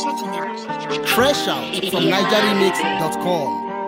Fresh out from NigerRemix.com.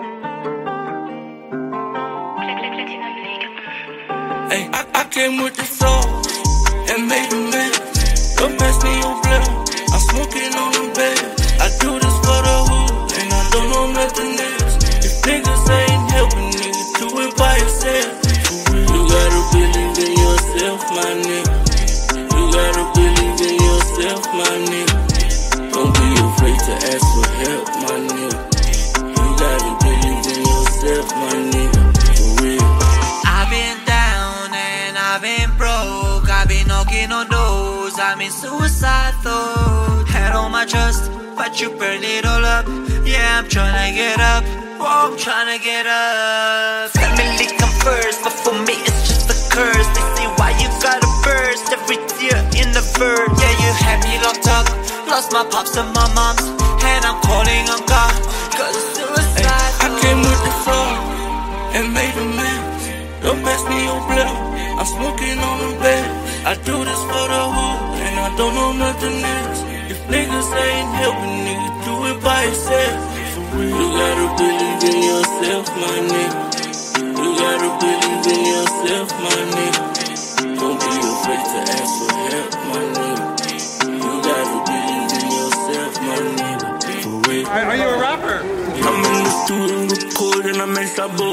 Hey, I came with the sauce and made a mess. Don't pass me your blood. I'm smoking on the bed. I do this for the hood, and I don't know nothing else. If niggas ain't helping, nigga, do it by yourself. You gotta believe in yourself, my nigga. You gotta believe in yourself, my nigga. Don't be afraid to ask for help, my nigga. You gotta believe in yourself, my nigga. For real. I've been down and I've been broke. I've been knocking on doors. I'm in suicide thoughts. Had all my trust, but you burned it all up. Yeah, I'm tryna get up. Whoa, I'm tryna get up. Family come first, but for me it's just a curse. They say why you gotta burst every tear in the verse. Yeah, you had me locked up. Lost my pops and my moms, and I'm calling on God, cause it's suicide. Hey, I came with the sauce and made a mess. Don't pass me your blood. I'm smoking on the bed. I do this for the hood, and I don't know nothing else. If niggas ain't helping, nigga, do it by yourself. You gotta believe in yourself, my nigga. You gotta believe in yourself, my nigga. Don't be afraid to ask for help, my nigga. You gotta believe in yourself, my nigga. For real. Are you a rapper? I'm in the studio recording, I made Sabo.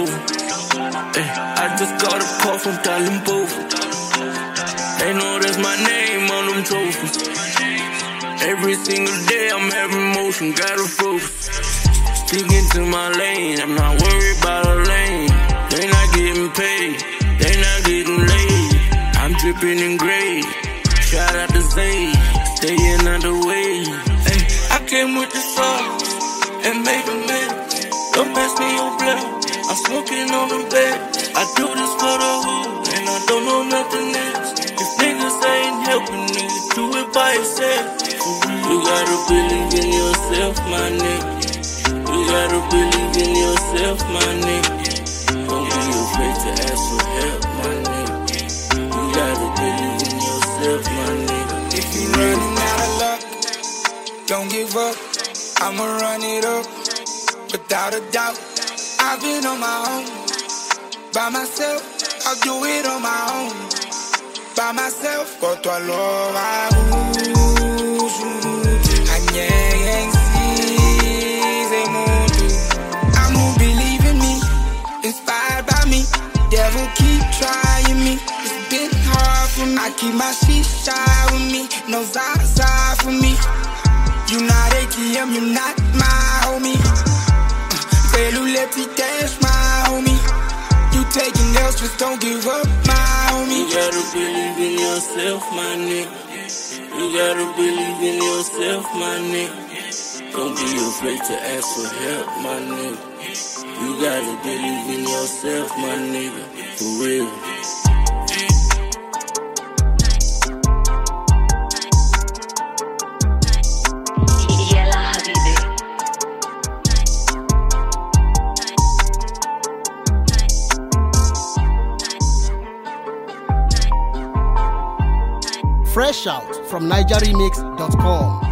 I just got a call from Talent Both. They know that's my name on them trophies. Every single day I'm having motion, gotta focus. Sticking to my lane, I'm not worried about a lane. They not getting paid, they not getting laid. I'm dripping in grade, shout out to Zay, staying out the way. Hey, I came with the sauce and made a mess. Don't pass me your blood, I'm smoking on the bed. I do this for the hood, and I don't know nothing else. If niggas ain't helping, nigga, do it by yourself. You gotta believe in yourself, my nigga. You gotta believe in yourself, my nigga. Don't be afraid to ask for help, my nigga. You gotta believe in yourself, my nigga. If you running out of luck, don't give up. I'ma run it up, without a doubt. I've been on my own, by myself. I'll do it on my own, by myself. Quanto a lova, inspired by me, devil keep trying me. It's been hard for me. I keep my shisha with me, no Zaza for me. You not ATM, you not my homie. Pelu lefty dash, my homie. You taking else, just don't give up, my homie. You gotta believe in yourself, my nigga. You gotta believe in yourself, my nigga. Don't be afraid to ask for help, my nigga. You gotta believe in yourself, my nigga. For real. Fresh out from NigerRemix.com.